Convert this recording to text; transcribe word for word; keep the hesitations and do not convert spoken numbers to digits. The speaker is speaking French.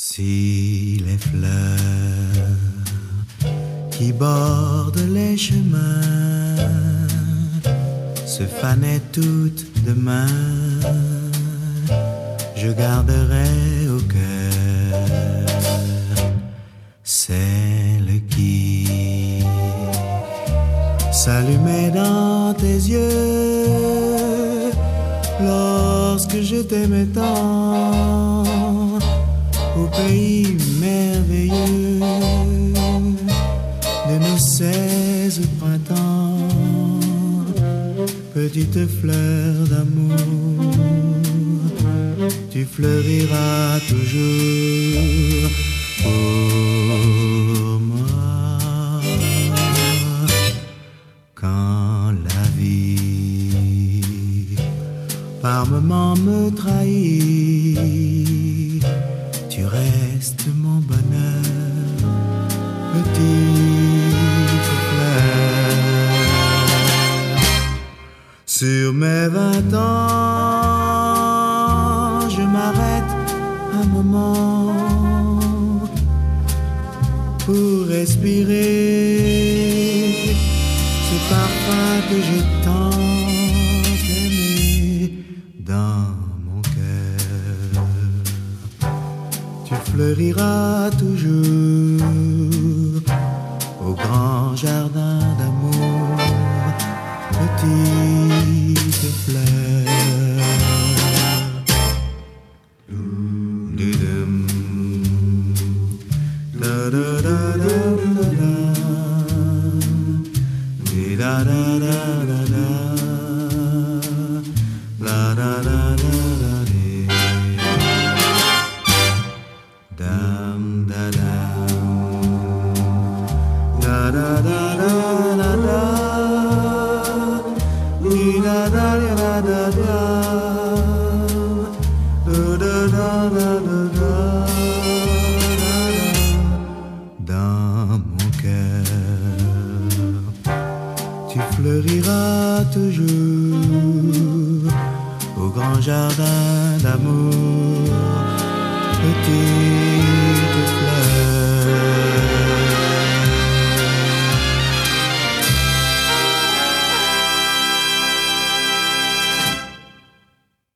Si les fleurs qui bordent les chemins se fanaient toutes demain, je garderai au cœur celle qui s'allumait dans tes yeux lorsque je t'aimais tant au pays merveilleux de nos seize printemps. Petite fleur d'amour, tu fleuriras toujours pour moi. Quand la vie par moments me trahit, tu restes mon bonheur, petite fleur. Sur mes vingt ans, je m'arrête un moment pour respirer ce parfum que j'ai tant aimé dans mon cœur. Tu fleuriras toujours au grand jardin d'amour, petite fleur. Dans mon cœur, tu fleuriras toujours au grand jardin d'amour, petit.